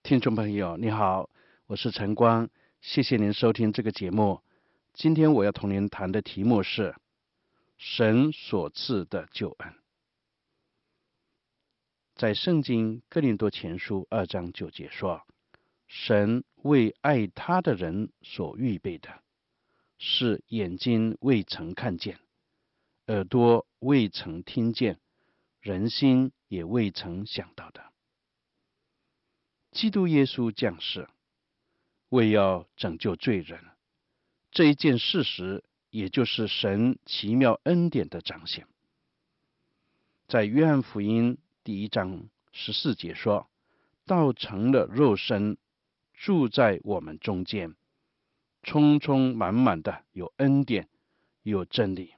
听众朋友，你好，我是陈光，谢谢您收听这个节目。今天我要同您谈的题目是神所赐的救恩。在圣经哥林多前书2章9节说，神为爱他的人所预备的，是眼睛未曾看见，耳朵未曾听见，人心也未曾想到的。基督耶稣降世，为要拯救罪人，这一件事实，也就是神奇妙恩典的彰显。在约翰福音第1章14节说，道成了肉身，住在我们中间，充充满满的有恩典，有真理。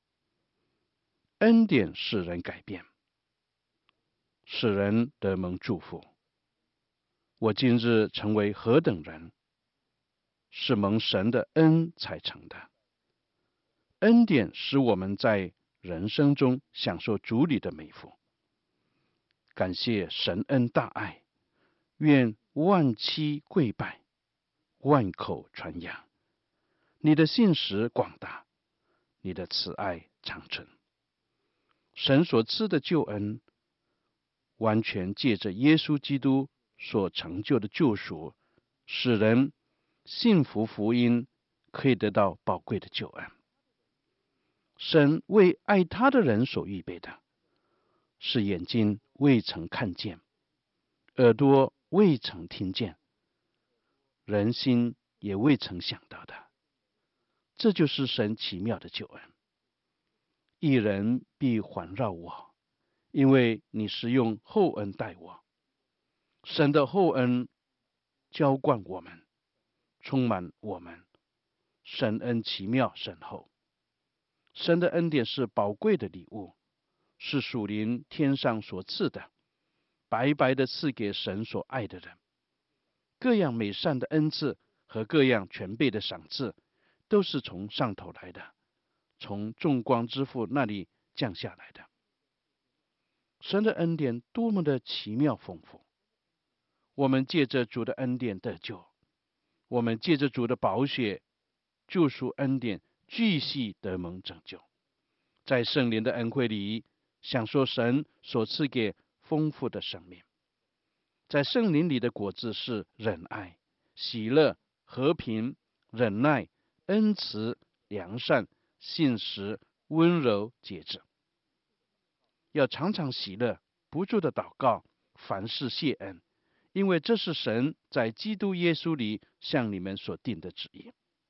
恩典使人改变，使人得蒙祝福。我今日成为何等人，是蒙神的恩才成的。恩典使我们在人生中享受主里的美福。感谢神恩大爱，愿万期跪拜，万口传扬。你的信实广大，你的慈爱长存。神所赐的救恩，完全借着耶稣基督所成就的救赎，使人信服福音，可以得到宝贵的救恩。神为爱他的人所预备的，是眼睛未曾看见，耳朵未曾听见，人心也未曾想到的。这就是神奇妙的救恩。一人必环绕我，因为你是用厚恩待我。神的厚恩浇灌我们，充满我们。神恩奇妙深厚。神的恩典是宝贵的礼物，是属灵天上所赐的，白白的赐给神所爱的人。各样美善的恩赐和各样全备的赏赐，都是从上头来的，从众光之父那里降下来的。神的恩典多么的奇妙丰富！我们借着主的恩典得救，我们借着主的宝血救赎恩典，继续得蒙拯救，在圣灵的恩惠里享受神所赐给丰富的生命。在圣灵里的果子是忍爱、喜乐、和平、忍耐、恩慈、良善、信实、温柔、节制。要常常喜乐，不住的祷告，凡事谢恩，因为这是神在基督耶稣里向你们所定的旨意。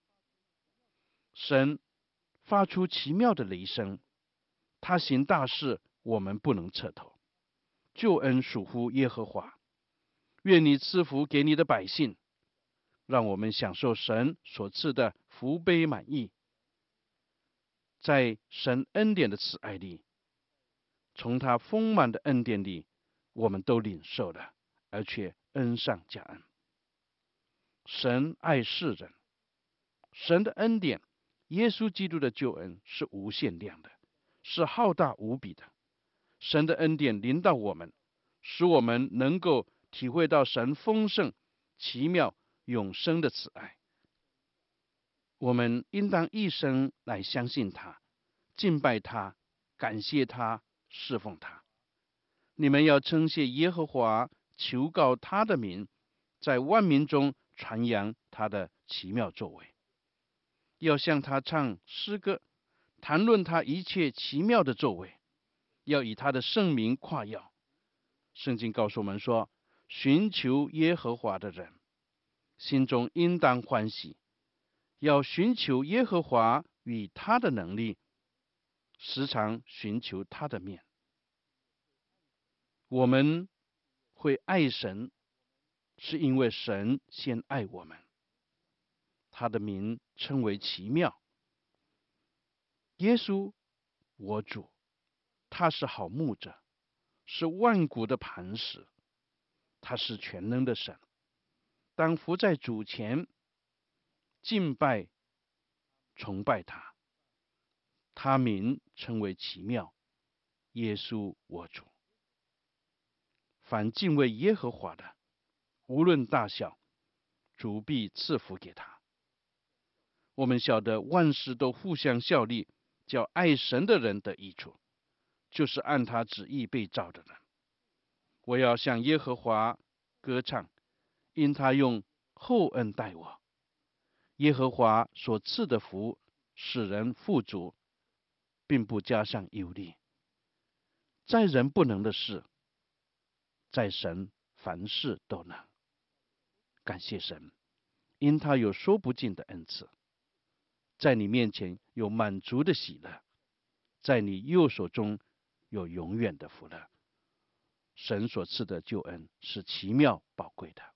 神发出奇妙的雷声，他行大事，我们不能彻头。救恩属乎耶和华，愿你赐福给你的百姓，让我们享受神所赐的福杯满溢。在神恩典的慈爱里，从他丰满的恩典里，我们都领受了，而且恩上加恩。神爱世人，神的恩典，耶稣基督的救恩是无限量的，是浩大无比的。神的恩典临到我们，使我们能够体会到神丰盛、奇妙、永生的慈爱。我们应当一生来相信他，敬拜他，感谢他，侍奉他。你们要称谢耶和华，求告他的名，在万民中传扬他的奇妙作为。要向他唱诗歌，谈论他一切奇妙的作为，要以他的圣名夸耀。圣经告诉我们说，寻求耶和华的人，心中应当欢喜，要寻求耶和华与他的能力，时常寻求他的面。我们会爱神，是因为神先爱我们。他的名称为奇妙。耶稣，我主，他是好牧者，是万古的磐石，他是全能的神。当伏在主前，敬拜、崇拜他。他名称为奇妙。耶稣，我主。凡敬畏耶和华的， 无论大小，主必赐福给他。我们晓得万事都互相效力，叫爱神的人得益处，就是按他旨意被召的人。我要向耶和华歌唱，因他用厚恩待我。耶和华所赐的福使人富足，并不加上忧虑。在人不能的事，在神凡事都能。感谢神，因他有说不尽的恩赐，在你面前有满足的喜乐，在你右手中有永远的福乐。神所赐的救恩是奇妙宝贵的。